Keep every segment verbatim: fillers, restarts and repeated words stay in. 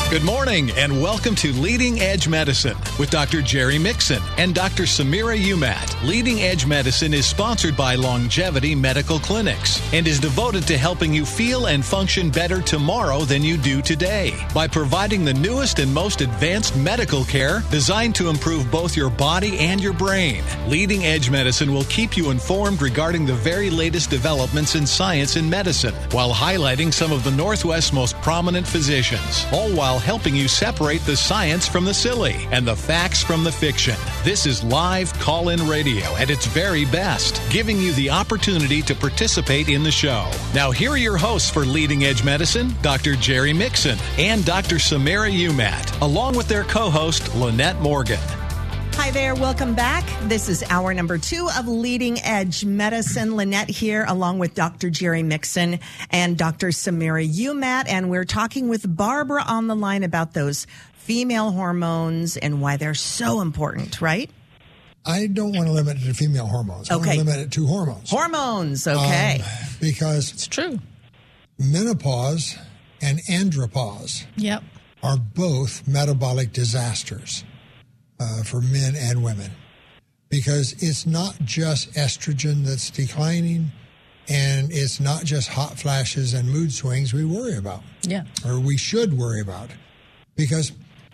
Good morning and welcome to Leading Edge Medicine with Doctor Jerry Mixon and Doctor Samira Umat. Leading Edge Medicine is sponsored by Longevity Medical Clinics and is devoted to helping you feel and function better tomorrow than you do today by providing the newest and most advanced medical care designed to improve both your body and your brain. Leading Edge Medicine will keep you informed regarding the very latest developments in science and medicine while highlighting some of the Northwest's most prominent physicians, all while helping you separate the science from the silly and the facts from the fiction. This is live call-in radio at its very best, giving you the opportunity to participate in the show. Now, here are your hosts for Leading Edge Medicine, Doctor Jerry Mixon and Doctor Samira Umat, along with their co-host, Lynette Morgan. Hi there. Welcome back. This is hour number two of Leading Edge Medicine. Lynette here along with Doctor Jerry Mixon and Doctor Samira Umat. And we're talking with Barbara on the line about those female hormones and why they're so important, right? I don't want to limit it to female hormones. I okay. want to limit it to hormones. Hormones, okay. Um, because it's true. Menopause and andropause yep. are both metabolic disasters. Uh, for men and women, because it's not just estrogen that's declining, and it's not just hot flashes and mood swings we worry about, yeah, or we should worry about, because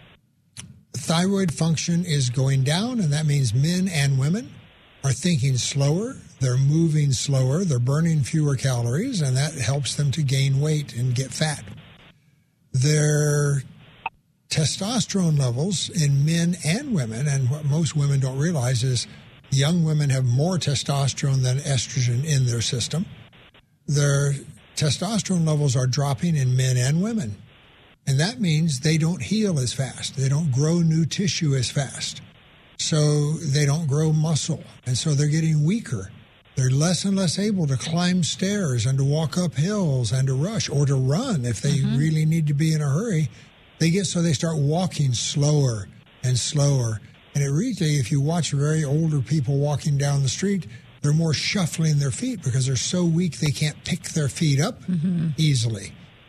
thyroid function is going down, and that means men and women are thinking slower, they're moving slower, they're burning fewer calories, and that helps them to gain weight and get fat. They're testosterone levels in men and women, and what most women don't realize is young women have more testosterone than estrogen in their system. Their testosterone levels are dropping in men and women, and that means they don't heal as fast. They don't grow new tissue as fast, so they don't grow muscle, and so they're getting weaker. They're less and less able to climb stairs and to walk up hills and to rush or to run if they mm-hmm. really need to be in a hurry. They get so they start walking slower and slower. And it really, if you watch very older people walking down the street, they're more shuffling their feet because they're so weak they can't pick their feet up mm-hmm. easily.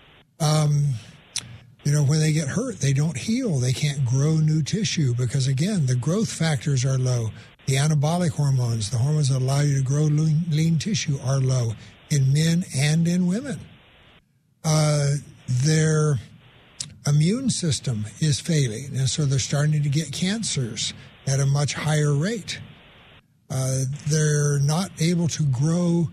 Um, you know, when they get hurt, they don't heal. They can't grow new tissue because, again, the growth factors are low. The anabolic hormones, the hormones that allow you to grow lean, lean tissue, are low in men and in women. Uh, they're... immune system is failing, and so they're starting to get cancers at a much higher rate. Uh, they're not able to grow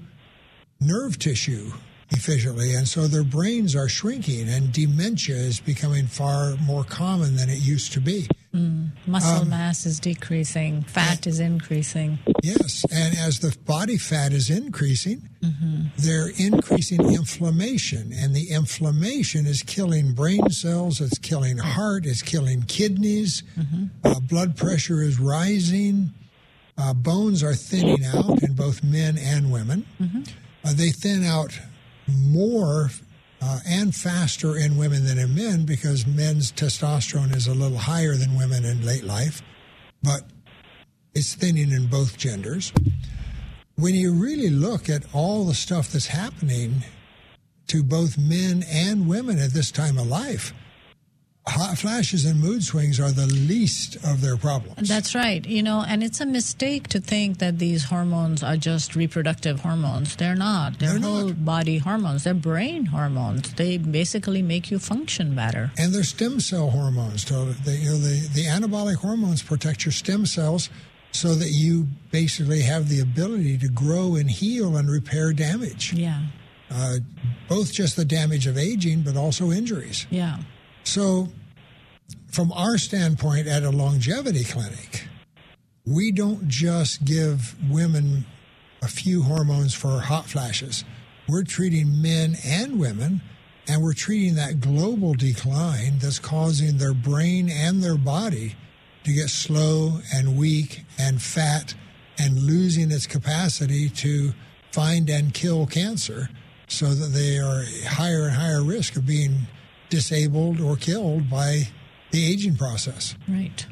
nerve tissue efficiently, and so their brains are shrinking, and dementia is becoming far more common than it used to be. Mm, muscle um, mass is decreasing, fat is increasing. Yes, and as the body fat is increasing, mm-hmm. they're increasing inflammation, and the inflammation is killing brain cells, it's killing heart, it's killing kidneys, mm-hmm. uh, blood pressure is rising, uh, bones are thinning out in both men and women. Mm-hmm. Uh, they thin out more Uh, and faster in women than in men because men's testosterone is a little higher than women in late life, but it's thinning in both genders. When you really look at all the stuff that's happening to both men and women at this time of life, hot flashes and mood swings are the least of their problems. That's right. You know, and it's a mistake to think that these hormones are just reproductive hormones. They're not. They're, They're whole not. body hormones. They're brain hormones. They basically make you function better. And they're stem cell hormones. So they, you know, the, the anabolic hormones protect your stem cells so that you basically have the ability to grow and heal and repair damage. Yeah. Uh, both just the damage of aging, but also injuries. Yeah. So, from our standpoint at a longevity clinic, we don't just give women a few hormones for hot flashes. We're treating men and women, and we're treating that global decline that's causing their brain and their body to get slow and weak and fat and losing its capacity to find and kill cancer so that they are higher and higher risk of being disabled or killed by the aging process. Right.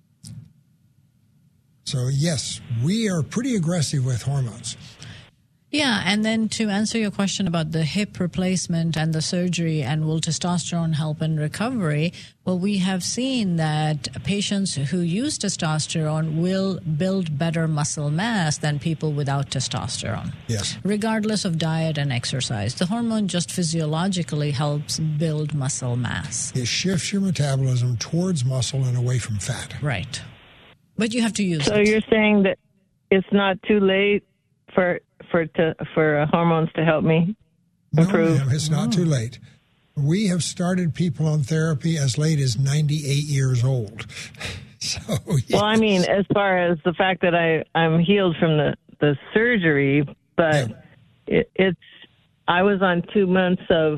So, yes, we are pretty aggressive with hormones. Yeah, and then to answer your question about the hip replacement and the surgery and will testosterone help in recovery, well, we have seen that patients who use testosterone will build better muscle mass than people without testosterone. Yes. Regardless of diet and exercise. The hormone just physiologically helps build muscle mass. It shifts your metabolism towards muscle and away from fat. Right. But you have to use so it. So you're saying that it's not too late for for to, for uh, hormones to help me improve? No, ma'am, it's not oh. too late. We have started people on therapy as late as ninety-eight years old. So, yes. Well, I mean, as far as the fact that I, I'm healed from the, the surgery, but yeah. it, it's I was on two months of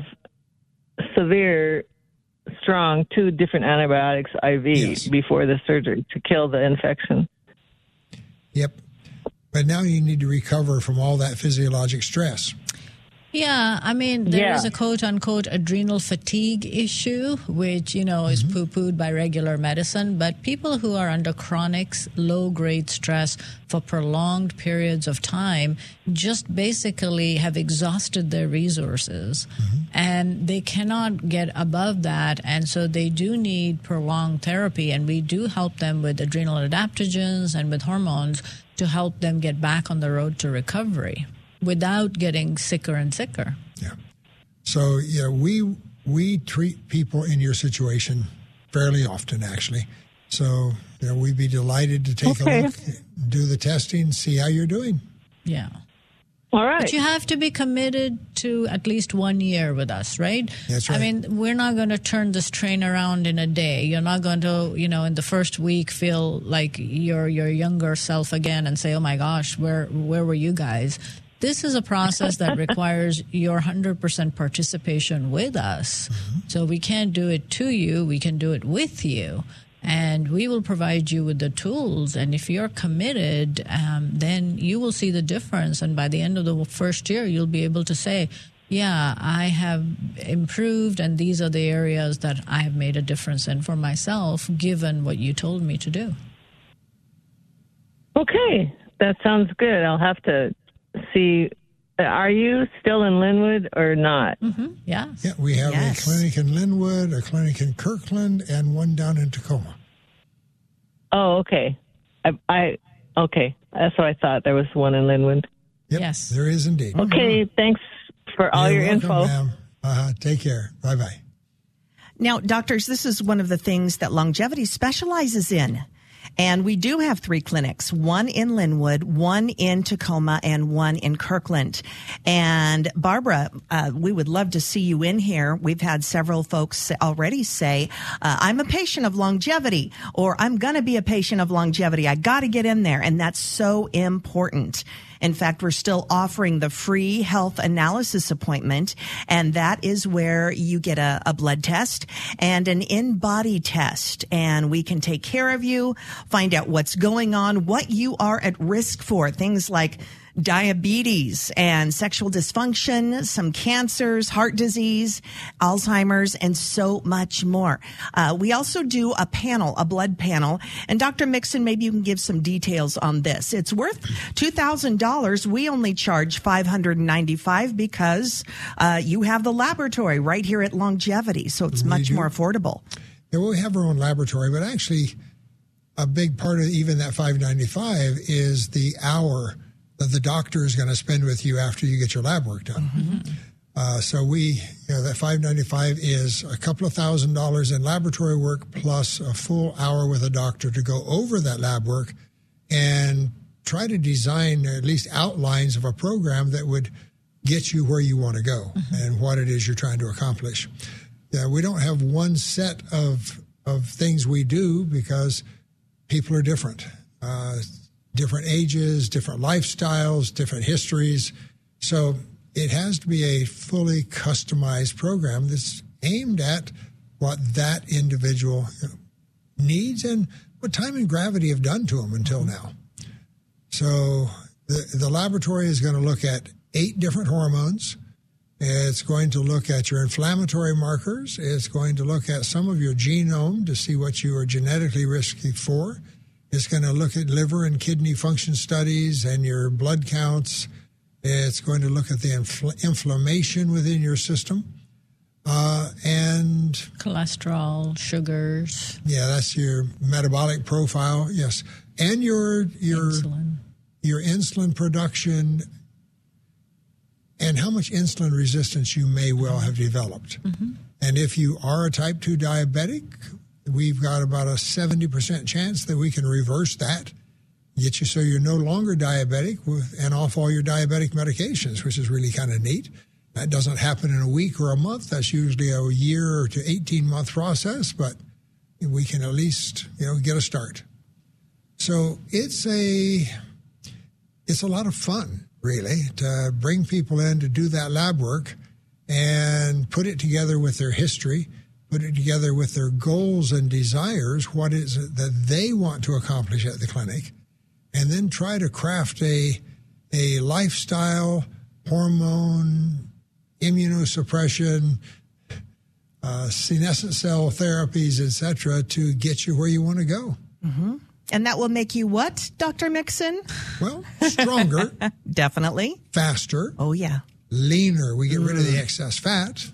severe, strong, two different antibiotics I V yes. before the surgery to kill the infection. Yep. But now you need to recover from all that physiologic stress. Yeah, I mean, there yeah. is a quote-unquote adrenal fatigue issue, which, you know, is mm-hmm. poo-pooed by regular medicine. But people who are under chronic, low-grade stress for prolonged periods of time just basically have exhausted their resources. Mm-hmm. And they cannot get above that. And so they do need prolonged therapy. And we do help them with adrenal adaptogens and with hormones to help them get back on the road to recovery without getting sicker and sicker. Yeah. So, yeah, we we treat people in your situation fairly often, actually. So, you know, we'd be delighted to take okay. a look, do the testing, see how you're doing. Yeah. All right. But you have to be committed to at least one year with us, right? That's right. I mean, we're not going to turn this train around in a day. You're not going to, you know, in the first week feel like you're your younger self again and say, oh, my gosh, where where were you guys? This is a process that requires your one hundred percent participation with us. Mm-hmm. So we can't do it to you. We can do it with you. And we will provide you with the tools. And if you're committed, um, then you will see the difference. And by the end of the first year, you'll be able to say, yeah, I have improved, and these are the areas that I have made a difference in for myself, given what you told me to do. Okay, that sounds good. I'll have to see. Are you still in Linwood or not? Mm-hmm. Yeah. Yeah, we have yes. a clinic in Linwood, a clinic in Kirkland, and one down in Tacoma. Oh, okay. I, I okay. That's what I thought. There was one in Linwood. Yep, yes, there is indeed. Okay, mm-hmm. Thanks for all You're your welcome, info. Ma'am. Uh, take care. Bye bye. Now, doctors, this is one of the things that Longevity specializes in. And we do have three clinics, one in Linwood, one in Tacoma, and one in Kirkland. And Barbara, uh, we would love to see you in here. We've had several folks already say, uh, I'm a patient of Longevity, or I'm going to be a patient of Longevity. I got to get in there. And that's so important. In fact, we're still offering the free health analysis appointment, and that is where you get a, a blood test and an in-body test, and we can take care of you, find out what's going on, what you are at risk for, things like diabetes and sexual dysfunction, some cancers, heart disease, Alzheimer's, and so much more. Uh, we also do a panel, a blood panel. And Doctor Mixon, maybe you can give some details on this. It's worth two thousand dollars. We only charge five hundred ninety-five dollars because uh, you have the laboratory right here at Longevity. So it's we much do. more affordable. Yeah, well, we have our own laboratory, but actually a big part of even that five hundred ninety-five dollars is the hour that the doctor is going to spend with you after you get your lab work done. Mm-hmm. Uh, so we, you know, that five hundred ninety-five dollars is a couple of thousand dollars in laboratory work plus a full hour with a doctor to go over that lab work and try to design, or at least outlines of a program that would get you where you want to go mm-hmm. and what it is you're trying to accomplish. Yeah, we don't have one set of of things we do because people are different. Uh, different ages, different lifestyles, different histories. So it has to be a fully customized program that's aimed at what that individual needs and what time and gravity have done to them until now. So the, the laboratory is going to look at eight different hormones. It's going to look at your inflammatory markers. It's going to look at some of your genome to see what you are genetically risky for. It's going to look at liver and kidney function studies and your blood counts It's going to look at the infl- inflammation within your system. Uh, and cholesterol, sugars. Yeah, that's your metabolic profile. Yes, and your your insulin. your insulin production, and how much insulin resistance you may well have developed. Mm-hmm. And if you are a type two diabetic, we've got about a seventy percent chance that we can reverse that, get you so you're no longer diabetic with, and off all your diabetic medications, which is really kind of neat. That doesn't happen in a week or a month. That's usually a year to eighteen-month process, but we can at least, you know, get a start. So it's a it's a lot of fun, really, to bring people in to do that lab work and put it together with their history, put it together with their goals and desires, what is it that they want to accomplish at the clinic, and then try to craft a a lifestyle, hormone, immunosuppression, uh, senescent cell therapies, et cetera, to get you where you want to go. Mm-hmm. And that will make you what, Doctor Mixon? Well, stronger. Definitely. Faster. Oh, yeah. Leaner. We get mm. rid of the excess fat.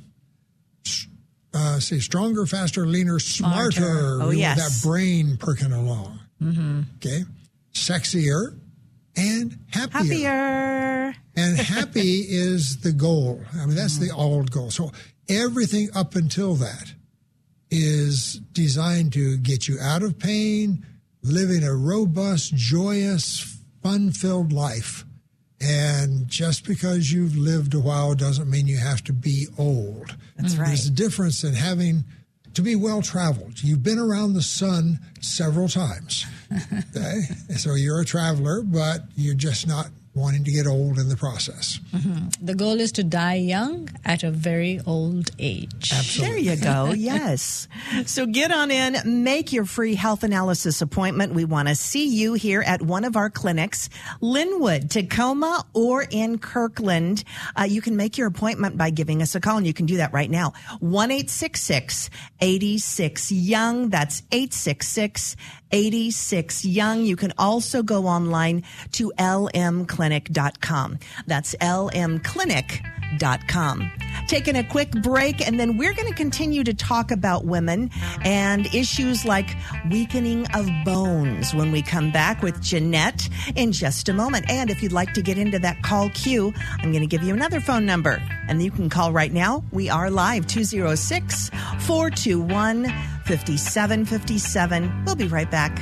Uh, say stronger, faster, leaner, smarter. smarter. Oh, we yes. want that brain perking along. Mm-hmm. Okay. Sexier and happier. Happier. And happy is the goal. I mean, that's mm. the old goal. So everything up until that is designed to get you out of pain, living a robust, joyous, fun-filled life. And just because you've lived a while doesn't mean you have to be old. That's right. There's a difference in having to be well-traveled. You've been around the sun several times. Okay? So you're a traveler, but you're just not wanting to get old in the process. Mm-hmm. The goal is to die young at a very old age. Absolutely. There you go. Yes. So get on in, make your free health analysis appointment. We want to see you here at one of our clinics, Linwood, Tacoma, or in Kirkland. Uh, you can make your appointment by giving us a call, and you can do that right now. one eight six six, eight six, young. That's eight six six, eight six, young. You can also go online to L M clinic dot com. That's L M clinic dot com. Taking a quick break, and then we're going to continue to talk about women and issues like weakening of bones when we come back with Jeanette in just a moment. And if you'd like to get into that call queue, I'm going to give you another phone number, and you can call right now. We are live, two oh six, four two one, five seven five seven. We'll be right back.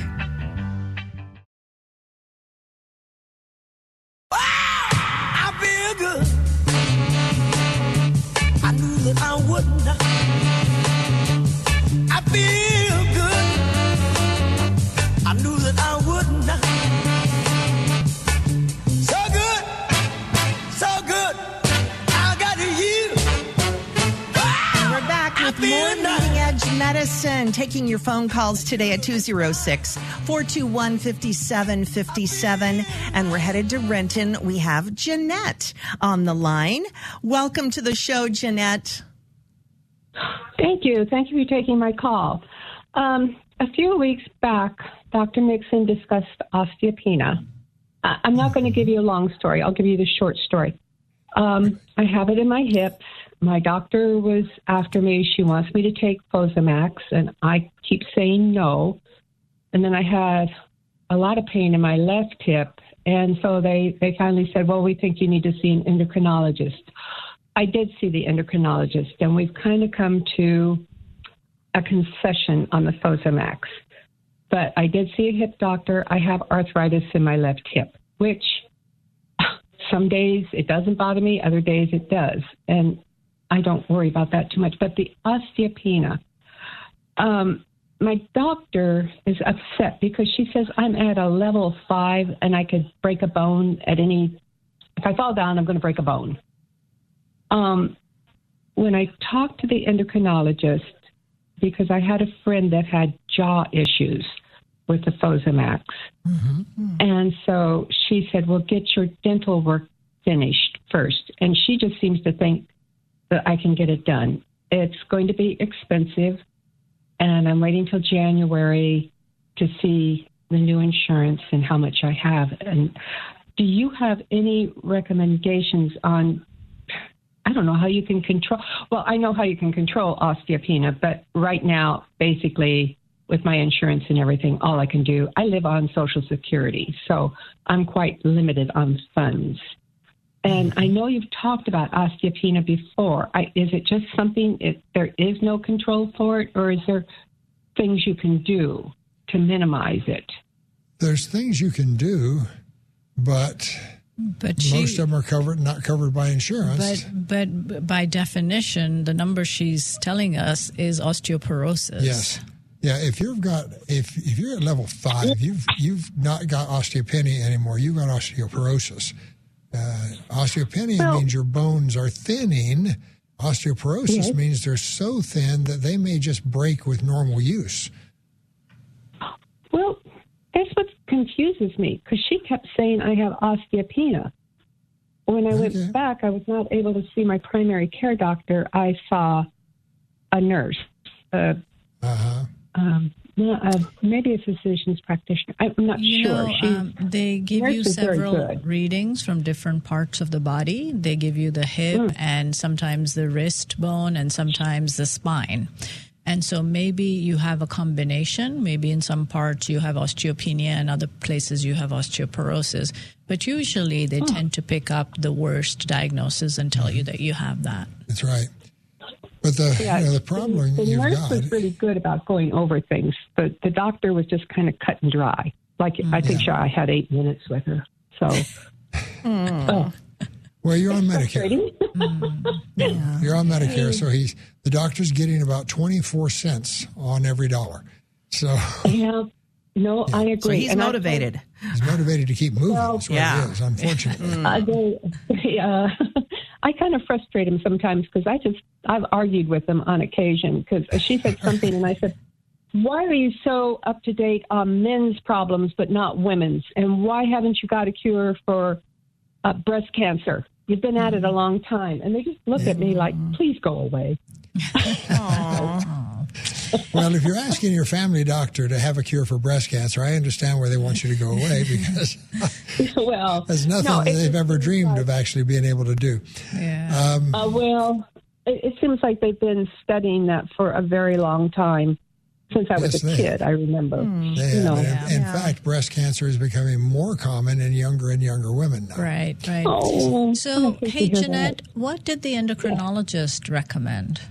I wouldn't. I feel good. I knew that I wouldn't. So good, so good. I got you. Wow. We're back with more Leading Edge Medicine. Taking your phone calls today at two oh six, four two one, five seven five seven. And we're headed to Renton. We have Jeanette on the line. Welcome to the show, Jeanette. Thank you. Thank you for taking my call. Um, a few weeks back, Doctor Mixon discussed osteopenia. Uh, I'm not going to give you a long story. I'll give you the short story. Um, I have it in my hips. My doctor was after me. She wants me to take Fosamax, and I keep saying no. And then I had a lot of pain in my left hip, and so they, they finally said, well, we think you need to see an endocrinologist. I did see the endocrinologist, and we've kind of come to a concession on the Fosamax. But I did see a hip doctor. I have arthritis in my left hip, which some days it doesn't bother me, other days it does. And I don't worry about that too much. But the osteopenia, um, my doctor is upset because she says I'm at a level five and I could break a bone at any, if I fall down, I'm going to break a bone. Um, when I talked to the endocrinologist, because I had a friend that had jaw issues with the Fosamax, mm-hmm. and so she said, well, get your dental work finished first. And she just seems to think that I can get it done. It's going to be expensive, and I'm waiting till January to see the new insurance and how much I have. And do you have any recommendations on, I don't know how you can control, well, I know how you can control osteopenia, but right now, basically, with my insurance and everything, all I can do, I live on Social Security, so I'm quite limited on funds. And I know you've talked about osteopenia before. I, is it just something, it, there is no control for it, or is there things you can do to minimize it? There's things you can do, but, but she, most of them are covered, not covered by insurance. But, but by definition, the number she's telling us is osteoporosis. Yes. Yeah, if you've got if if you're at level five, you've you've not got osteopenia anymore. You've got osteoporosis. Uh, osteopenia well, means your bones are thinning. Osteoporosis yes. means they're so thin that they may just break with normal use. Well, that's what confuses me, because she kept saying I have osteopenia. When I went okay. back, I was not able to see my primary care doctor. I saw a nurse. Uh huh. Um, uh, maybe a physician's practitioner. I'm not you sure. Know, um, they give you several readings from different parts of the body. They give you the hip mm. and sometimes the wrist bone and sometimes the spine. And so maybe you have a combination. Maybe in some parts you have osteopenia and other places you have osteoporosis. But usually they oh. tend to pick up the worst diagnosis and tell mm-hmm. you that you have that. That's right. But the yeah, you know, the problem the, the you've nurse got, was really good about going over things, but the doctor was just kind of cut and dry. Like mm, I think yeah. sure I had eight minutes with her. So, mm. oh. well, you're on Medicare. mm. yeah. You're on Medicare, so he's the doctor's getting about twenty-four cents on every dollar. So yeah, no, yeah. I agree. So he's and motivated. I, he's motivated to keep moving. Well, That's what yeah. it is. Unfortunately, uh, they, uh, I kind of frustrate him sometimes because I just, I've argued with him on occasion because she said something and I said, why are you so up to date on men's problems but not women's? And why haven't you got a cure for uh, breast cancer? You've been at it a long time. And they just look at me like, please go away. Well, if you're asking your family doctor to have a cure for breast cancer, I understand where they want you to go away because well, there's nothing no, they've ever dreamed like, of actually being able to do. Yeah. Um, uh, well, it, it seems like they've been studying that for a very long time. Since I was yes, a kid, have. I remember. Mm. They you know. In, yeah. in yeah. fact, breast cancer is becoming more common in younger and younger women now. Right, right. Oh, so, hey, Jeanette, what did the endocrinologist yeah. recommend?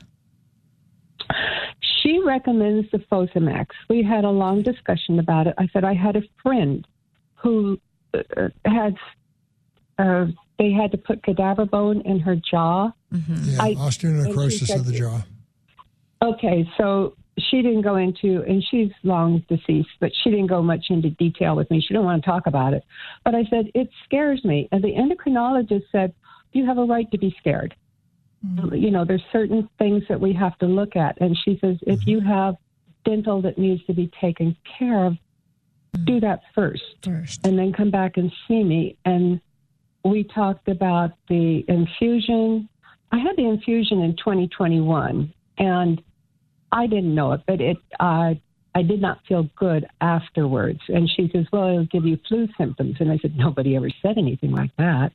She recommends the Fosamax. We had a long discussion about it. I said I had a friend who uh, had, uh, they had to put cadaver bone in her jaw. Mm-hmm. Yeah, I, osteonecrosis of the jaw. Okay, so she didn't go into, and she's long deceased, but she didn't go much into detail with me. She didn't want to talk about it. But I said, it scares me. And the endocrinologist said, you have a right to be scared. Mm-hmm. You know, there's certain things that we have to look at. And she says, if you have dental that needs to be taken care of, mm-hmm. do that first, first, and then come back and see me. And we talked about the infusion. I had the infusion in twenty twenty-one, and I didn't know it, but it uh, I did not feel good afterwards. And she says, well, it'll give you flu symptoms. And I said, nobody ever said anything like that.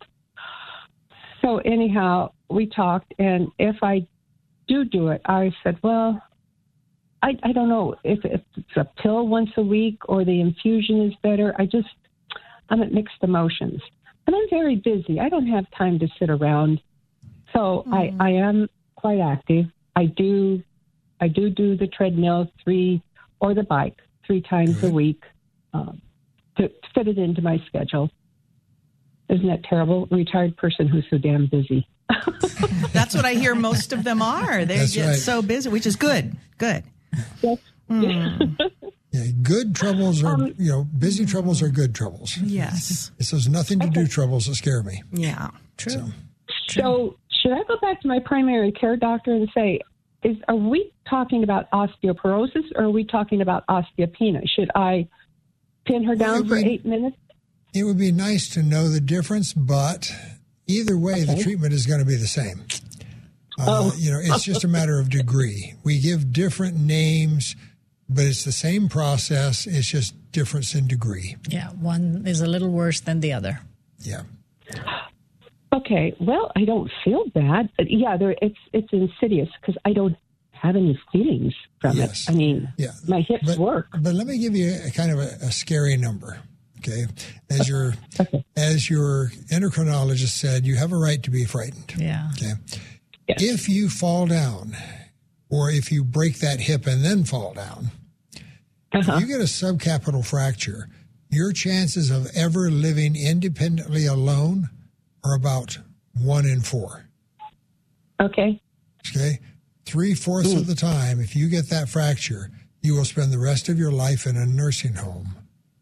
So anyhow, we talked, and if I do do it, I said, well, I, I don't know if, if it's a pill once a week or the infusion is better. I just, I'm at mixed emotions. And I'm very busy. I don't have time to sit around. So mm. I, I am quite active. I do I do do the treadmill three or the bike three times a week um, to fit it into my schedule. Isn't that terrible? A retired person who's so damn busy. That's what I hear most of them are. They That's get right. so busy, which is good. Good. Yes. Mm. Yeah, good troubles are, um, you know, busy troubles are good troubles. Yes. It's those nothing to do okay. troubles that scare me. Yeah, true. So. true. So should I go back to my primary care doctor and say, is are we talking about osteoporosis or are we talking about osteopenia? Should I pin her down well, for be, eight minutes? It would be nice to know the difference, but either way, okay. the treatment is going to be the same. Uh, oh. You know, it's just a matter of degree. We give different names, but it's the same process. It's just difference in degree. Yeah, one is a little worse than the other. Yeah. Okay. Well, I don't feel bad. Yeah, there, it's it's insidious because I don't have any feelings from Yes. it. I mean, Yeah. my hips But, work. but let me give you a kind of a, a scary number. Okay. As your Okay. as your endocrinologist said, you have a right to be frightened. Yeah. Okay. Yes. If you fall down, or if you break that hip and then fall down, Uh-huh. if you get a subcapital fracture, your chances of ever living independently alone are about one in four. Okay. Okay? Three-fourths Mm. of the time, if you get that fracture, you will spend the rest of your life in a nursing home.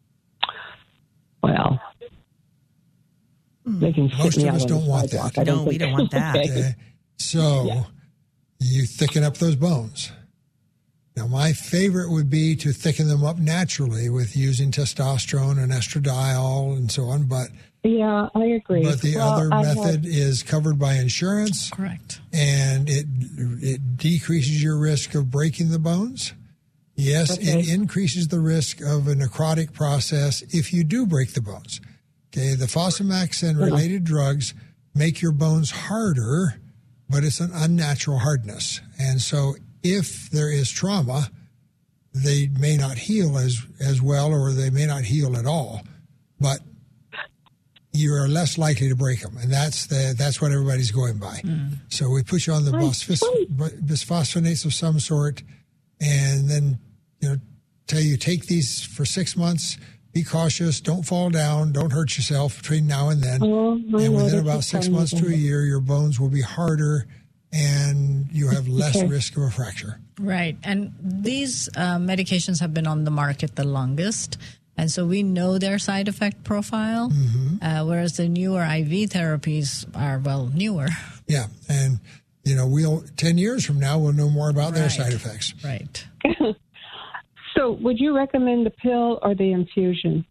Well, they can sit Most me of out us on don't the want sidewalk. that. I No, don't we think- don't want that. Okay. Okay? So Yeah. you thicken up those bones. Now, my favorite would be to thicken them up naturally with using testosterone and estradiol and so on, but Yeah, I agree. but the Well, other I method had- is covered by insurance, Correct. and it it decreases your risk of breaking the bones. Yes, Okay. it increases the risk of a necrotic process if you do break the bones. Okay, the Fosamax and related drugs make your bones harder, but it's an unnatural hardness. And so if there is trauma, they may not heal as, as well, or they may not heal at all, but you are less likely to break them. And that's the, that's what everybody's going by. Mm. So we put you on the bisphos- bisphosphonates of some sort, and then, you know, tell you take these for six months, be cautious, don't fall down, don't hurt yourself between now and then. Oh, I and know, within that's about just six telling me months to a that. year, your bones will be harder and you have less Okay. risk of a fracture. Right. And these uh, medications have been on the market the longest. And so we know their side effect profile, uh, whereas the newer I V therapies are, well, newer. Yeah. And, you know, we'll, ten years from now, we'll know more about their Right. side effects. Right. So, would you recommend the pill or the infusion?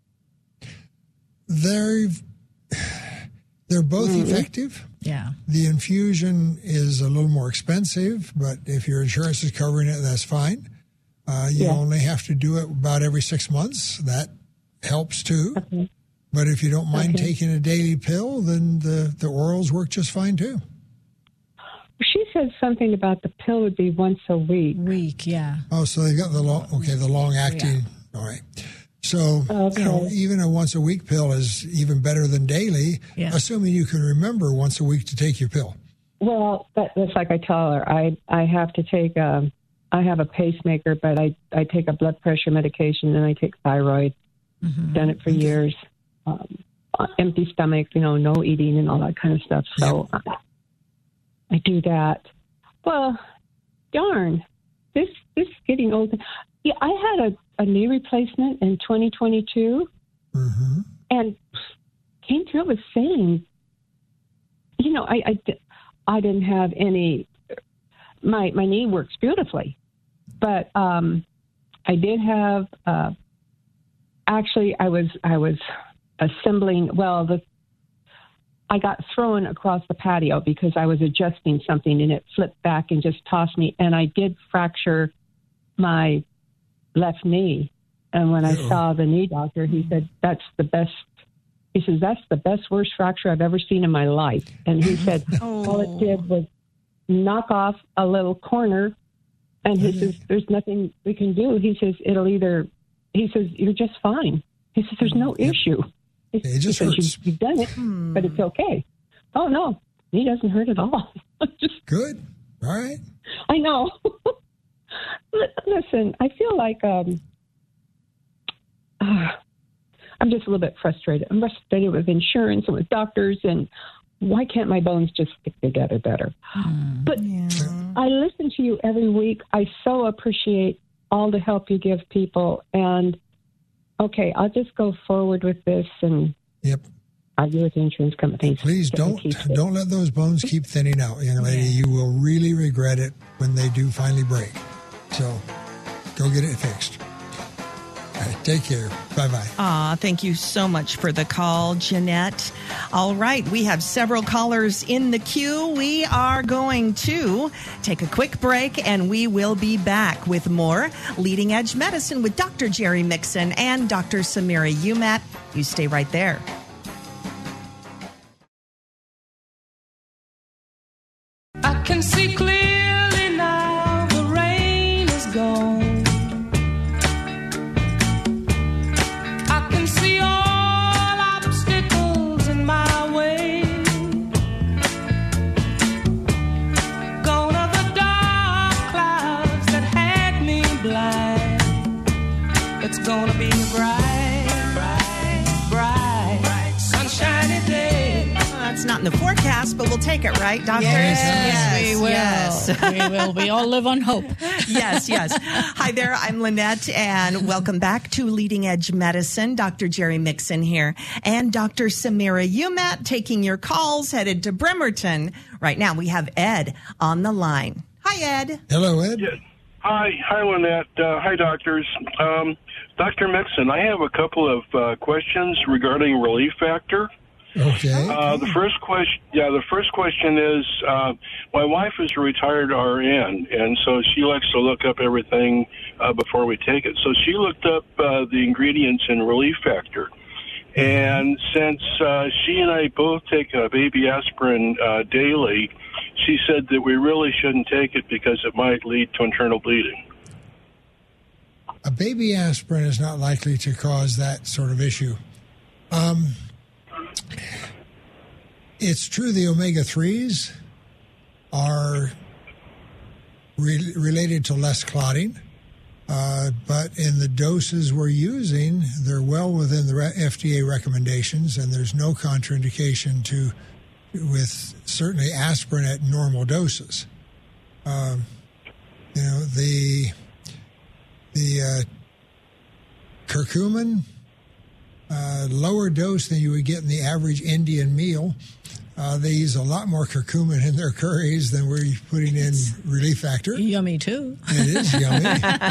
They're, they're both effective. Yeah. The infusion is a little more expensive, but if your insurance is covering it, that's fine. Uh, you Yeah. only have to do it about every six months. That helps too. Okay. But if you don't mind Okay. taking a daily pill, then the, the orals work just fine too. She said something about the pill would be once a week. Week, yeah. Oh, so they've got the long, okay, the long acting. All right. So, Okay. you know, even a once a week pill is even better than daily, Yeah. assuming you can remember once a week to take your pill. Well, that, that's like I tell her. I I have to take a. I have a pacemaker, but I I take a blood pressure medication and I take thyroid. Mm-hmm. Done it for years. Um, empty stomach, you know, no eating and all that kind of stuff. So I, I do that. Well, darn, this this is getting old. Yeah, I had a, a knee replacement in twenty twenty-two, Mm-hmm. and came through with saying, you know, I, I, di- I didn't have any. My my knee works beautifully, but um, I did have. Uh, actually, I was I was assembling. Well, the I got thrown across the patio because I was adjusting something, and it flipped back and just tossed me, and I did fracture my left knee. And when I Uh-oh. saw the knee doctor, he said, "That's the best." He says, "That's the best worst fracture I've ever seen in my life." And he said, all it did was knock off a little corner. And he says, "There's nothing we can do." He says, "It'll either." He says, "You're just fine." He says, "There's no issue." He It just he says, hurts. "You- You've done it, but it's okay. Oh no, he doesn't hurt at all. Just Good. All right. I know. Li- Listen, I feel like um, uh, I'm just a little bit frustrated. I'm frustrated with insurance and with doctors, and why can't my bones just stick together better? But I listen to you every week. I so appreciate all the help you give people, and okay, I'll just go forward with this and Yep. argue with the insurance companies. Please Get me don't keep it. don't let those bones keep thinning out, young lady. You will really regret it when they do finally break. So go get it fixed. All right, take care. Bye-bye. Aw, thank you so much for the call, Jeanette. All right, we have several callers in the queue. We are going to take a quick break, and we will be back with more Leading Edge Medicine with Doctor Jerry Mixon and Doctor Samira Umat. You stay right there. the forecast, but we'll take it, right, doctors? Yes, we will. Yes. we will. We all live on hope. Yes, yes. Hi there, I'm Lynette, and welcome back to Leading Edge Medicine. Doctor Jerry Mixon here, and Doctor Samira Umat taking your calls, headed to Bremerton. Right now, we have Ed on the line. Hi, Ed. Hello, Ed. Yes. Hi, hi, Lynette. Uh, hi, doctors. Um, Doctor Mixon, I have a couple of uh, questions regarding relief factor. Okay. Uh, the first question, yeah, the first question is, uh, my wife is a retired R N, and so she likes to look up everything uh, before we take it. So she looked up uh, the ingredients in relief factor. And since uh, she and I both take a baby aspirin uh, daily, she said that we really shouldn't take it because it might lead to internal bleeding. A baby aspirin is not likely to cause that sort of issue. Um, it's true the omega threes are re- related to less clotting, uh, but in the doses we're using, they're well within the F D A recommendations, and there's no contraindication to with certainly aspirin at normal doses. Um, you know, the the uh, curcumin, uh, lower dose than you would get in the average Indian meal. Uh, they use a lot more curcumin in their curries than we're putting in relief factor. Yummy, too. It is yummy.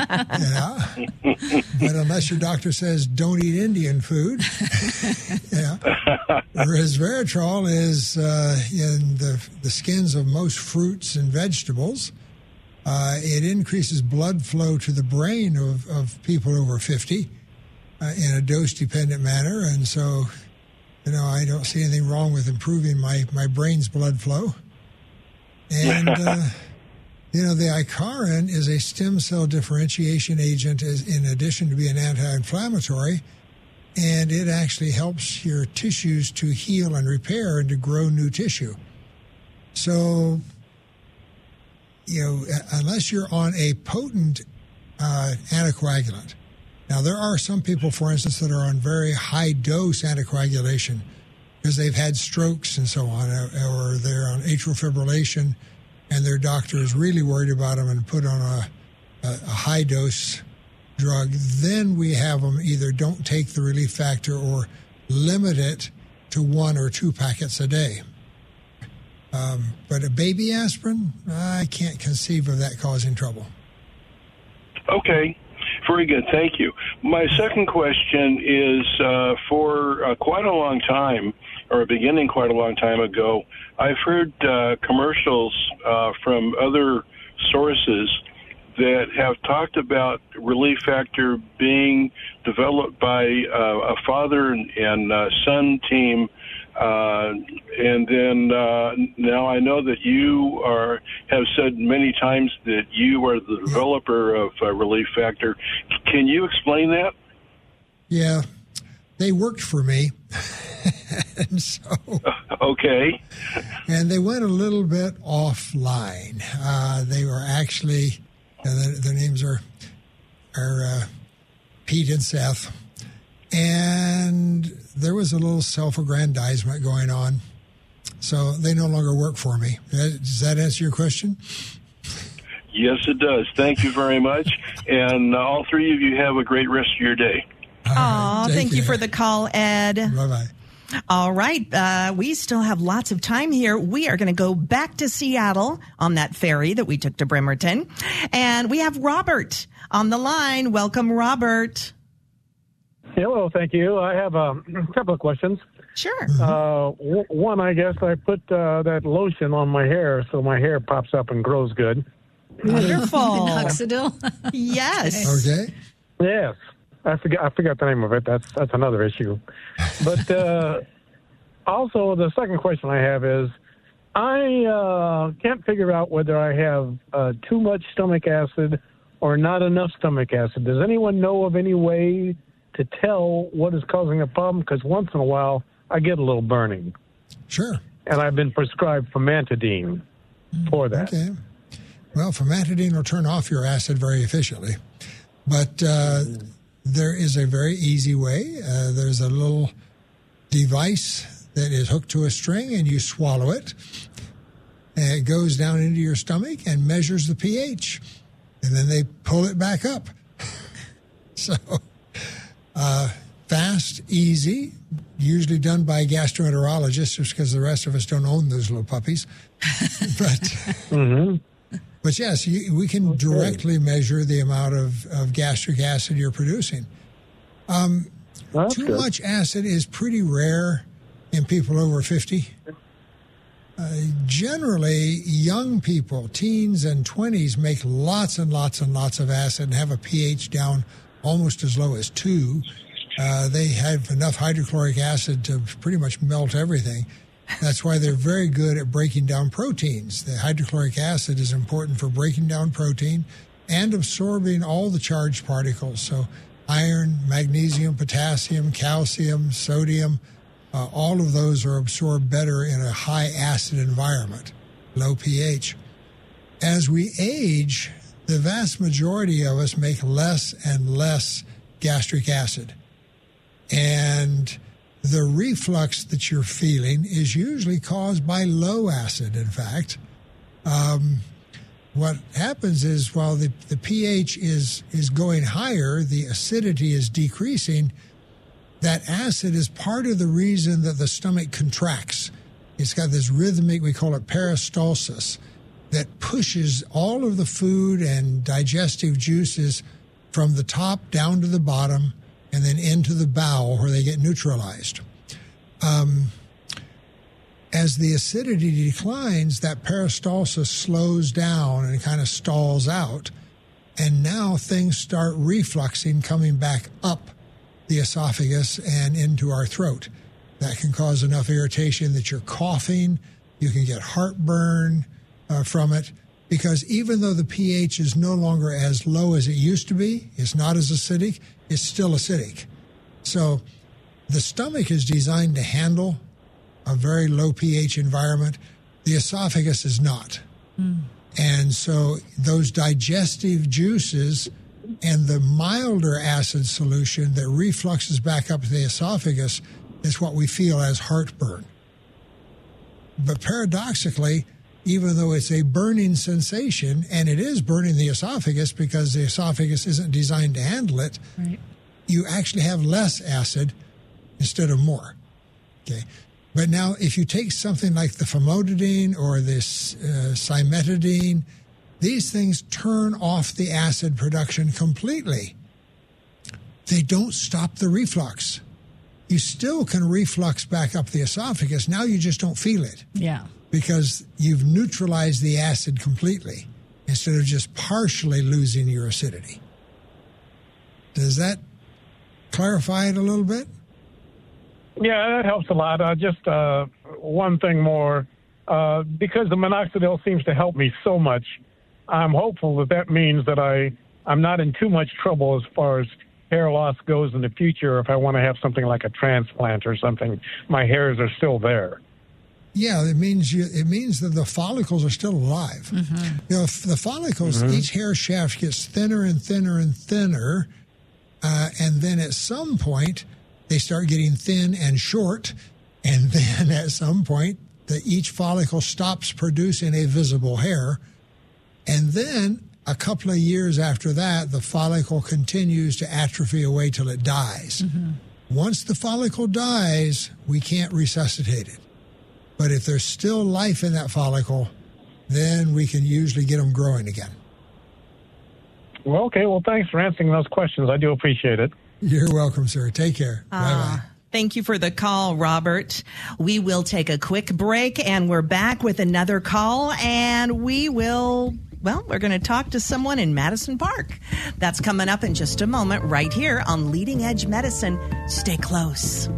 Yeah. But unless your doctor says don't eat Indian food. Yeah. Resveratrol is uh, in the, the skins of most fruits and vegetables. Uh, it increases blood flow to the brain of, of people over fifty uh, in a dose-dependent manner. And so, you know, I don't see anything wrong with improving my, my brain's blood flow. And, uh, you know, the Icariin is a stem cell differentiation agent as, in addition to being anti-inflammatory, and it actually helps your tissues to heal and repair and to grow new tissue. So, you know, unless you're on a potent uh, anticoagulant. Now, there are some people, for instance, that are on very high-dose anticoagulation because they've had strokes and so on, or they're on atrial fibrillation, and their doctor is really worried about them and put on a, a, a high-dose drug. Then we have them either don't take the relief factor or limit it to one or two packets a day. Um, but a baby aspirin, I can't conceive of that causing trouble. Okay. Very good. Thank you. My second question is uh, for uh, quite a long time, or beginning quite a long time ago, I've heard uh, commercials uh, from other sources that have talked about relief factor being developed by uh, a father and uh, son team. Uh, and then uh, now I know that you are have said many times that you are the developer of uh, Relief Factor. Can you explain that? Yeah, they worked for me. And so, okay. And they went a little bit offline. Uh, they were actually, uh, their, their names are, are uh, Pete and Seth. And there was a little self-aggrandizement going on. So they no longer work for me. Does that answer your question? Yes, it does. Thank you very much. And uh, all three of you have a great rest of your day. Aw, right, thank you care. for the call, Ed. Bye-bye. All right. Uh, we still have lots of time here. We are going to go back to Seattle on that ferry that we took to Bremerton. And we have Robert on the line. Welcome, Robert. Hello, thank you. I have a couple of questions. Sure. Uh, w- one, I guess I put uh, that lotion on my hair so my hair pops up and grows good. Wonderful. Minoxidil. Yes. Okay. Yes. I forgot, I forgot the name of it. That's that's another issue. But uh, also, the second question I have is, I uh, can't figure out whether I have uh, too much stomach acid or not enough stomach acid. Does anyone know of any way to tell what is causing a problem? Because once in a while, I get a little burning. Sure. And I've been prescribed famotidine for that. Okay. Well, famotidine will turn off your acid very efficiently. But uh, there is a very easy way. Uh, there's a little device that is hooked to a string, and you swallow it. And it goes down into your stomach and measures the pH. And then they pull it back up. So, uh, fast, easy, usually done by gastroenterologists, just because the rest of us don't own those little puppies. but, Mm-hmm. but yes, you, we can Okay. directly measure the amount of, of gastric acid you're producing. Um, Well, that's too good. much acid is pretty rare in people over fifty. Uh, generally, young people, teens and twenties, make lots and lots and lots of acid and have a pH down almost as low as two. Uh, they have enough hydrochloric acid to pretty much melt everything. That's why they're very good at breaking down proteins. The hydrochloric acid is important for breaking down protein and absorbing all the charged particles. So iron, magnesium, potassium, calcium, sodium, uh, all of those are absorbed better in a high acid environment, low pH. As we age, the vast majority of us make less and less gastric acid. And the reflux that you're feeling is usually caused by low acid, in fact. Um, what happens is while the, the pH is, is going higher, the acidity is decreasing, that acid is part of the reason that the stomach contracts. It's got this rhythmic, we call it peristalsis, that pushes all of the food and digestive juices from the top down to the bottom and then into the bowel where they get neutralized. Um, as the acidity declines, that peristalsis slows down and kind of stalls out, and now things start refluxing, coming back up the esophagus and into our throat. That can cause enough irritation that you're coughing, you can get heartburn uh, from it, because even though the pH is no longer as low as it used to be, it's not as acidic, it's still acidic. So the stomach is designed to handle a very low pH environment. The esophagus is not. Mm. And so those digestive juices and the milder acid solution that refluxes back up to the esophagus is what we feel as heartburn. But paradoxically, even though it's a burning sensation, and it is burning the esophagus because the esophagus isn't designed to handle it, right, you actually have less acid instead of more. Okay. But now if you take something like the famotidine or this uh, cimetidine, these things turn off the acid production completely. They don't stop the reflux. You still can reflux back up the esophagus. Now you just don't feel it. Yeah. Because you've neutralized the acid completely instead of just partially losing your acidity. Does that clarify it a little bit? Yeah, that helps a lot. Uh, just uh, one thing more. Uh, because the minoxidil seems to help me so much, I'm hopeful that that means that I, I'm not in too much trouble as far as hair loss goes in the future if I want to have something like a transplant or something. My hairs are still there. Yeah, it means you, it means that the follicles are still alive. Mm-hmm. You know, if the follicles, mm-hmm. each hair shaft gets thinner and thinner and thinner, uh, and then at some point they start getting thin and short, and then at some point the, each follicle stops producing a visible hair, and then a couple of years after that, the follicle continues to atrophy away till it dies. Mm-hmm. Once the follicle dies, we can't resuscitate it. But if there's still life in that follicle, then we can usually get them growing again. Well, okay. Well, thanks for answering those questions. I do appreciate it. You're welcome, sir. Take care. Uh, Bye-bye. Thank you for the call, Robert. We will take a quick break, and we're back with another call, and we will, well, we're going to talk to someone in Madison Park. That's coming up in just a moment right here on Leading Edge Medicine. Stay close.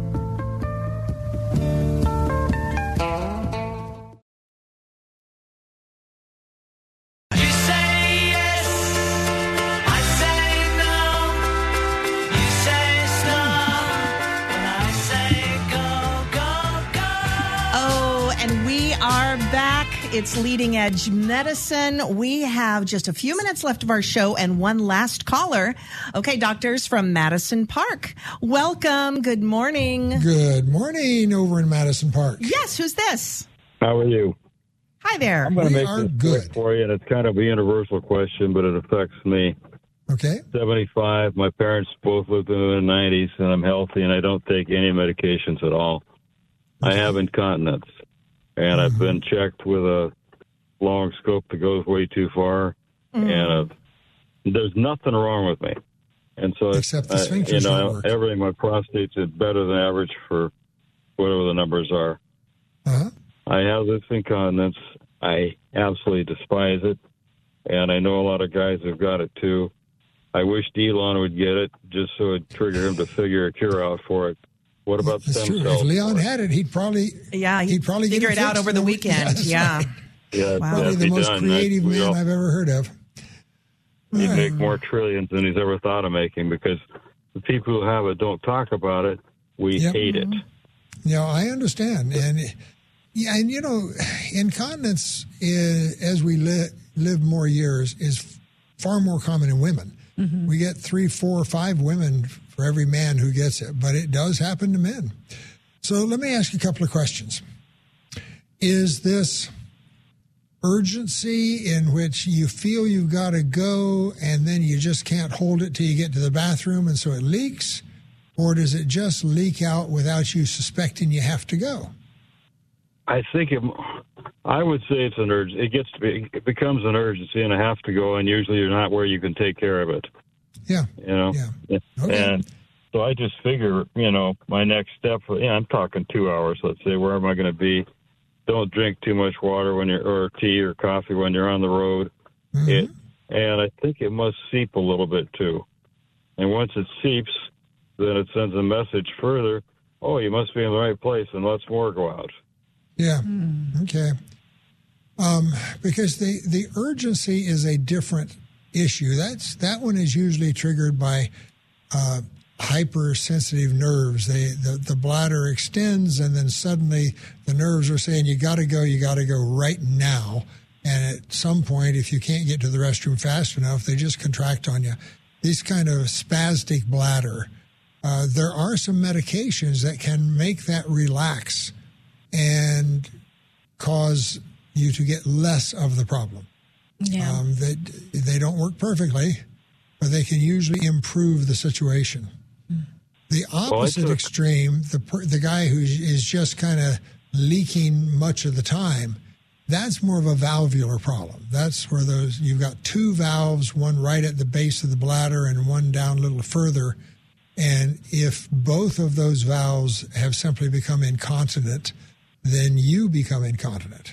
It's Leading Edge Medicine. We have just a few minutes left of our show and one last caller. Okay, doctors from Madison Park. Welcome. Good morning. Good morning over in Madison Park. Yes, who's this? How are you? Hi there. I'm going to We make are this good. quick for you, and it's kind of a universal question, but it affects me. Okay. seventy-five. My parents both lived in the nineties, and I'm healthy, and I don't take any medications at all. Okay. I have incontinence, and Mm-hmm. I've been checked with a long scope that goes way too far, Mm. and uh, there's nothing wrong with me. And so, Except the I- sphincters you don't know, work. everything, my prostate's is better than average for whatever the numbers are. Uh-huh. I have this incontinence. I absolutely despise it, and I know a lot of guys have got it too. I wish Elon would get it just so it'd trigger him to figure a cure out for it. What about That's stem true. cells? If Leon had it, he'd probably Yeah, he'd probably get figure it out fixed over the for- weekend. That's Yeah. right. Yeah, Wow. Probably that'd the be most done. creative That- we man all- I've ever heard of. He'd make more trillions than he's ever thought of making because the people who have it don't talk about it. We Yep. hate it. You know, I understand, and yeah, and you know, incontinence is, as we li- live more years is far more common in women. Mm-hmm. We get three, four, five women for every man who gets it, but it does happen to men. So let me ask you a couple of questions. Is this urgency in which you feel you've got to go and then you just can't hold it till you get to the bathroom and so it leaks? Or does it just leak out without you suspecting you have to go? I think it. I would say it's an urge. It gets to be. It becomes an urgency, and I have to go. And usually, you're not where you can take care of it. Yeah. You know. Yeah. Okay. And so I just figure, you know, my next step. Yeah, I'm talking two hours. Let's say, where am I going to be? Don't drink too much water when you're, or tea or coffee when you're on the road. Mhm. It, and I think it must seep a little bit too. And once it seeps, then it sends a message further. Oh, you must be in the right place, and let's more go out. Yeah. Okay. Um, because the, the urgency is a different issue. That's that one is usually triggered by uh, hypersensitive nerves. They the, the bladder extends, and then suddenly the nerves are saying you got to go, you got to go right now. And at some point, if you can't get to the restroom fast enough, they just contract on you. These kind of spastic bladder. Uh, there are some medications that can make that relax and cause you to get less of the problem. Yeah. Um, they, they don't work perfectly, but they can usually improve the situation. The opposite took- extreme, the per, the guy who is just kind of leaking much of the time, that's more of a valvular problem. That's where those you've got two valves, one right at the base of the bladder and one down a little further. And if both of those valves have simply become incontinent, then you become incontinent.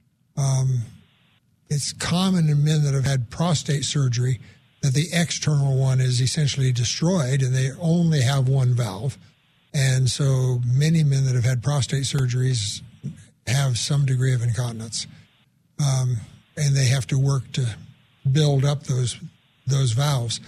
Um, it's common in men that have had prostate surgery that the external one is essentially destroyed and they only have one valve. And so many men that have had prostate surgeries have some degree of incontinence. Um, and they have to work to build up those those valves.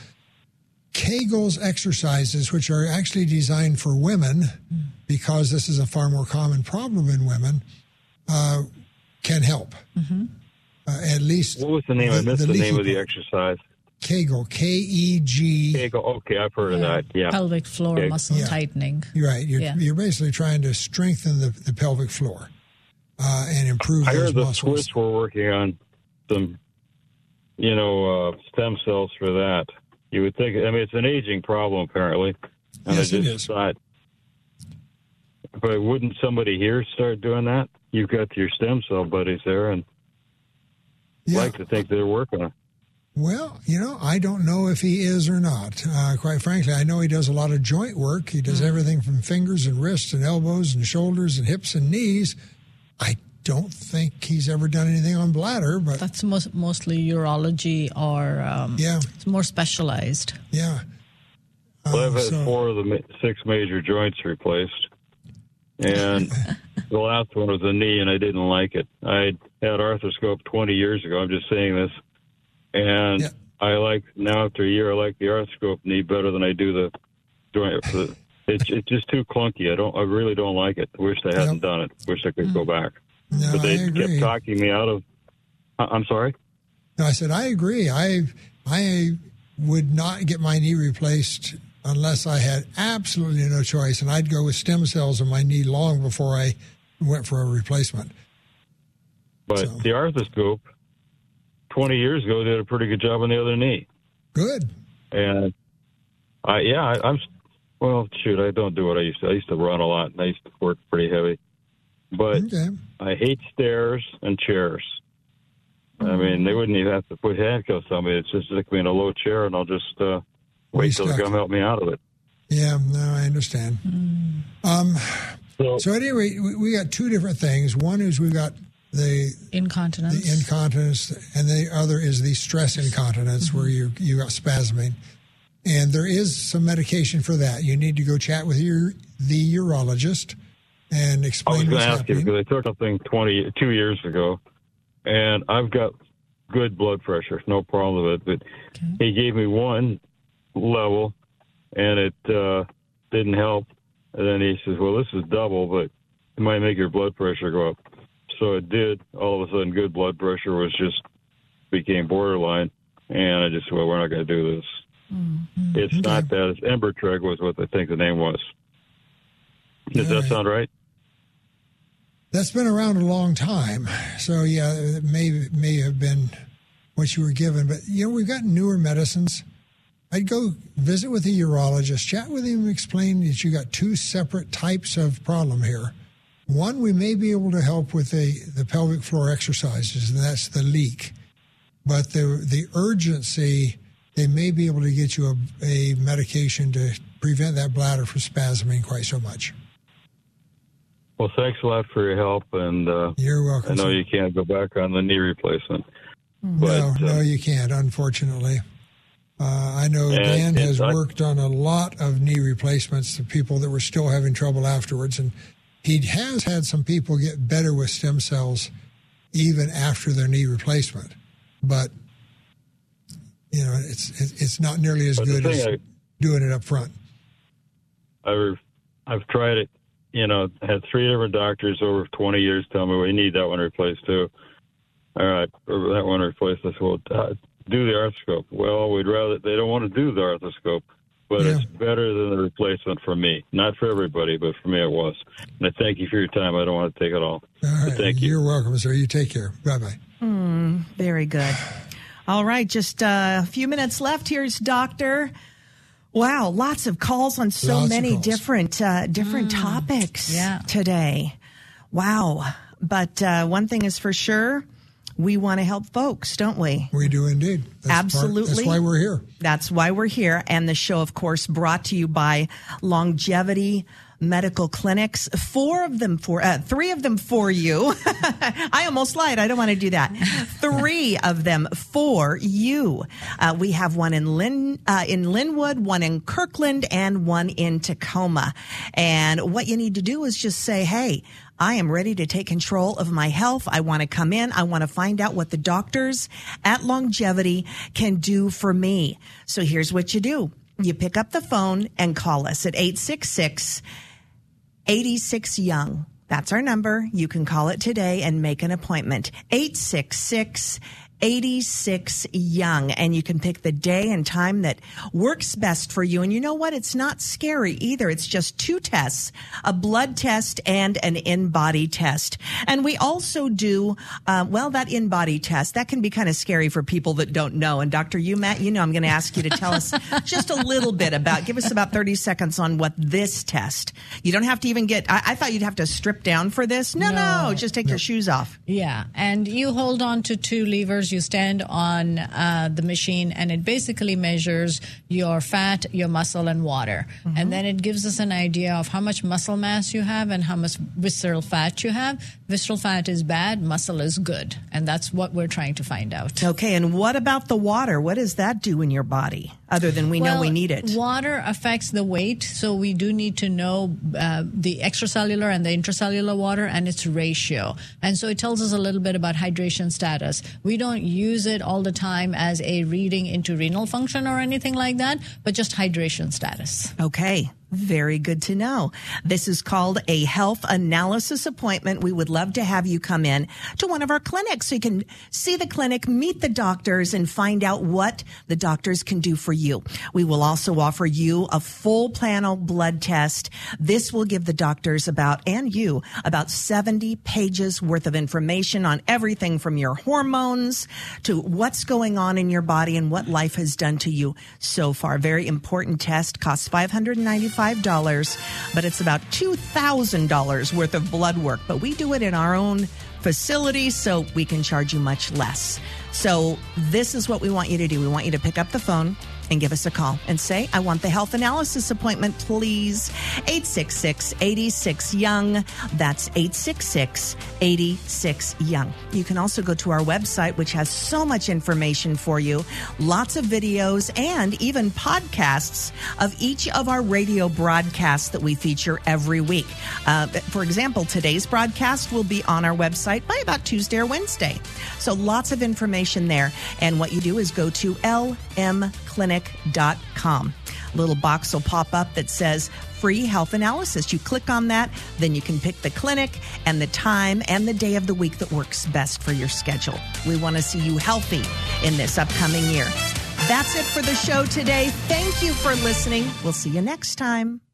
Kegel's exercises, which are actually designed for women, because this is a far more common problem in women, uh, can help. Mm-hmm. Uh, at least. What was the name? I missed the, leaky name of the part. exercise. Kegel, K E G. Kegel. Okay, I've heard of that. Yeah. Pelvic floor Okay. muscle Yeah. tightening. You're right. You're, Yeah. you're basically trying to strengthen the, the pelvic floor uh, and improve I those heard the muscles. Swiss were working on some, you know, uh, stem cells for that. You would think. I mean, it's an aging problem apparently, and Yes, I it just is. thought. But wouldn't somebody here start doing that? You've got your stem cell buddies there, and Yeah. like to think they're working on it. Well, you know, I don't know if he is or not. Uh, quite frankly, I know he does a lot of joint work. He does everything from fingers and wrists and elbows and shoulders and hips and knees. I don't think he's ever done anything on bladder, but That's most, mostly urology or um, yeah, it's more specialized. yeah. Well, I've Um, had so- four of the ma- six major joints replaced, and the last one was a knee, and I didn't like it. I had arthroscope twenty years ago. I'm just saying this, and Yeah. I like now after a year, I like the arthroscope knee better than I do the joint. It's it's just too clunky. I don't. I really don't like it. Wish I hadn't Yep. done it. Wish I could go back. No, but they I agree. kept talking me out of. I'm sorry. No, I said I agree. I I would not get my knee replaced unless I had absolutely no choice, and I'd go with stem cells in my knee long before I went for a replacement. But So. the arthroscope, twenty years ago, did a pretty good job on the other knee. Good. And I, yeah, I, I'm. Well, shoot, I don't do what I used to. I used to run a lot, and I used to work pretty heavy. But Okay. I hate stairs and chairs. I mean, they wouldn't even have to put handcuffs on me. It's just stick me in a low chair, and I'll just uh, wait till they Restuck. come help me out of it. Yeah, no, I understand. Um, So, so anyway, we, we got two different things. One is we've got the Incontinence. the incontinence, and the other is the stress incontinence, where you you got spasming. And there is some medication for that. You need to go chat with your the urologist and I was explain going to what's ask you happening. because I took something twenty two years ago, and I've got good blood pressure, no problem with it. But Okay. he gave me one level, and it uh, didn't help. And then he says, "Well, this is double, but it might make your blood pressure go up." So it did. All of a sudden, good blood pressure was just became borderline, and I just said, "Well, we're not going to do this." Mm-hmm. It's Okay. not that. It's Embertreg was what I think the name was. Does All that right. sound right? That's been around a long time. So, yeah, it may, may have been what you were given. But, you know, we've got newer medicines. I'd go visit with a urologist, chat with him, explain that you got two separate types of problem here. One, we may be able to help with the, the pelvic floor exercises, and that's the leak. But the the urgency, they may be able to get you a, a medication to prevent that bladder from spasming quite so much. Well, thanks a lot for your help, and uh, You're welcome. I know sir. you can't go back on the knee replacement. No, But, no, uh, you can't, unfortunately. Uh, I know And Dan it's- has I- worked on a lot of knee replacements to people that were still having trouble afterwards, and he has had some people get better with stem cells even after their knee replacement. But, you know, it's it's not nearly as But the good thing as I- doing it up front. I've, I've tried it, you know, had three different doctors over twenty years tell me, well, you need that one replaced too. All right, or that one replaced. I said, well, uh, do the arthroscope. Well, we'd rather, they don't want to do the arthroscope, but Yeah. it's better than the replacement for me. Not for everybody, but for me it was. And I thank you for your time. I don't want to take it all. All right. But thank you. You're welcome, sir. You take care. Bye-bye. Very good. All right, just uh, a few minutes left. Here's Doctor. Wow, lots of calls on so Lots of many calls. different uh, different topics Yeah. today. Wow. But uh, one thing is for sure, we want to help folks, don't we? We do indeed. That's part- Absolutely. that's why we're here. That's why we're here. And the show, of course, brought to you by Longevity Medical Clinics. Four of them for, uh, three of them for you. I almost lied. I don't want to do that. Three of them for you. Uh, we have one in Lynn, uh, in Linwood, one in Kirkland, and one in Tacoma. And what you need to do is just say, hey, I am ready to take control of my health. I want to come in. I want to find out what the doctors at Longevity can do for me. So here's what you do. You pick up the phone and call us at eight six six, eight six, young. That's our number. You can call it today and make an appointment. eight six six, eight six, young. And you can pick the day and time that works best for you. And you know what? It's not scary either. It's just two tests, a blood test and an in-body test. And we also do, um, well, that in-body test, that can be kind of scary for people that don't know. And Doctor Umat, you know, I'm going to ask you to tell us just a little bit about, give us about thirty seconds on what this test. You don't have to even get, I, I thought you'd have to strip down for this. No, no, No. just take your shoes off. Yeah, and you hold on to two levers. You stand on uh, the machine, and it basically measures your fat, your muscle, and water. Mm-hmm. And then it gives us an idea of how much muscle mass you have and how much visceral fat you have. Visceral fat is bad, muscle is good. And that's what we're trying to find out. Okay, and what about the water? What does that do in your body, other than we know Well, we need it? Water affects the weight, so we do need to know uh, the extracellular and the intracellular water and its ratio. And so it tells us a little bit about hydration status. We don't use it all the time as a reading into renal function or anything like that, but just hydration status. Okay. Very good to know. This is called a health analysis appointment. We would love to have you come in to one of our clinics so you can see the clinic, meet the doctors, and find out what the doctors can do for you. We will also offer you a full panel blood test. This will give the doctors about, and you, about seventy pages worth of information on everything from your hormones to what's going on in your body and what life has done to you so far. Very important test. Costs five hundred ninety-five dollars, but it's about two thousand dollars worth of blood work. But we do it in our own facility, so we can charge you much less. So this is what we want you to do. We want you to pick up the phone and give us a call and say, I want the health analysis appointment, please. eight six six, eight six, young. That's eight six six, eight six, young. You can also go to our website, which has so much information for you, lots of videos and even podcasts of each of our radio broadcasts that we feature every week. Uh, for example, today's broadcast will be on our website by about Tuesday or Wednesday. So lots of information there. And what you do is go to L M clinic dot com. A little box will pop up that says free health analysis. You click on that, then you can pick the clinic and the time and the day of the week that works best for your schedule. We want to see you healthy in this upcoming year. That's it for the show today. Thank you for listening. We'll see you next time.